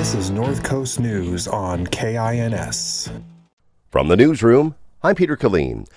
This is North Coast News on KINS. From the newsroom, I'm Peter Killeen.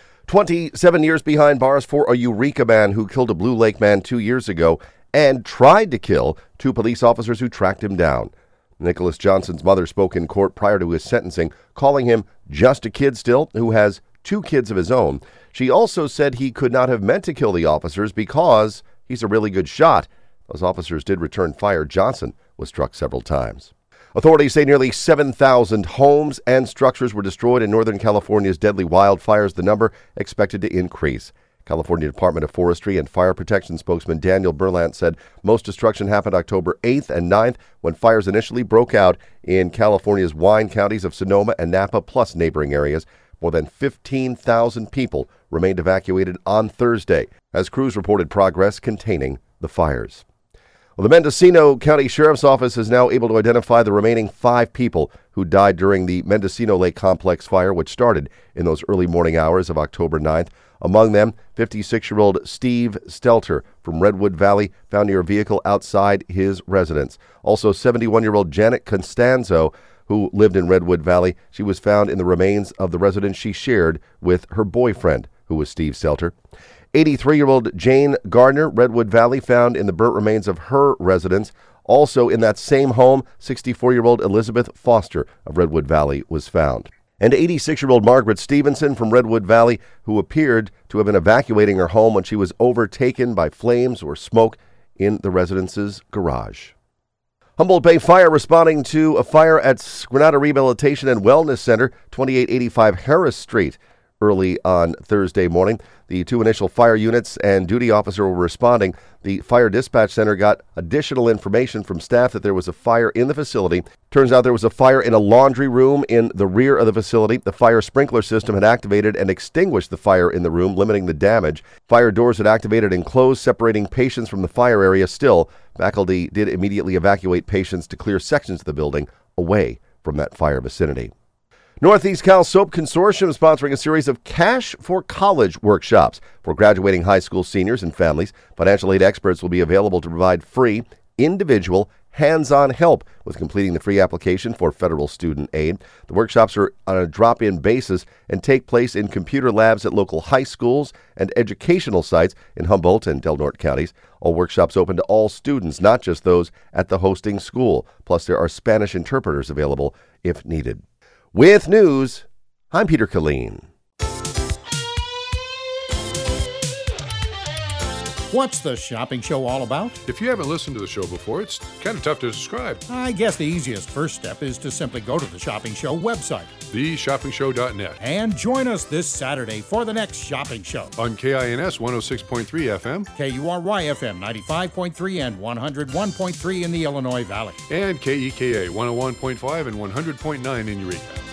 27 years behind bars for a Eureka man who killed a Blue Lake man 2 years ago and tried to kill 2 police officers who tracked him down. Nicholas Johnson's mother spoke in court prior to his sentencing, calling him just a kid still who has 2 kids of his own. She also said he could not have meant to kill the officers because he's a really good shot. Those officers did return fire. Johnson was struck several times. Authorities say nearly 7,000 homes and structures were destroyed in Northern California's deadly wildfires, the number expected to increase. California Department of Forestry and Fire Protection spokesman Daniel Berlant said most destruction happened October 8th and 9th when fires initially broke out in California's wine counties of Sonoma and Napa, plus neighboring areas. More than 15,000 people remained evacuated on Thursday as crews reported progress containing the fires. Well, the Mendocino County Sheriff's Office is now able to identify the remaining 5 people who died during the Mendocino Lake Complex fire, which started in those early morning hours of October 9th. Among them, 56-year-old Steve Stelter from Redwood Valley, found near a vehicle outside his residence. Also, 71-year-old Janet Constanzo, who lived in Redwood Valley. She was found in the remains of the residence she shared with her boyfriend, who was Steve Stelter. 83-year-old Jane Gardner, Redwood Valley, found in the burnt remains of her residence. Also in that same home, 64-year-old Elizabeth Foster of Redwood Valley was found. And 86-year-old Margaret Stevenson from Redwood Valley, who appeared to have been evacuating her home when she was overtaken by flames or smoke in the residence's garage. Humboldt Bay Fire responding to a fire at Granada Rehabilitation and Wellness Center, 2885 Harris Street. Early on Thursday morning, the 2 initial fire units and duty officer were responding. The fire dispatch center got additional information from staff that there was a fire in the facility. Turns out there was a fire in a laundry room in the rear of the facility. The fire sprinkler system had activated and extinguished the fire in the room, limiting the damage. Fire doors had activated and closed, separating patients from the fire area. Still, faculty did immediately evacuate patients to clear sections of the building away from that fire vicinity. Northeast Cal Soap Consortium is sponsoring a series of Cash for College workshops for graduating high school seniors and families. Financial aid experts will be available to provide free, individual, hands-on help with completing the free application for federal student aid. The workshops are on a drop-in basis and take place in computer labs at local high schools and educational sites in Humboldt and Del Norte counties. All workshops open to all students, not just those at the hosting school. Plus, there are Spanish interpreters available if needed. With news, I'm Peter Killeen. What's the shopping show all about? If you haven't listened to the show before, it's kind of tough to describe. I guess the easiest first step is to simply go to the Shopping Show website, theshoppingshow.net, and join us this Saturday for the next shopping show. On KINS 106.3 FM, KURY FM 95.3 and 101.3 in the Illinois Valley, and KEKA 101.5 and 100.9 in Eureka.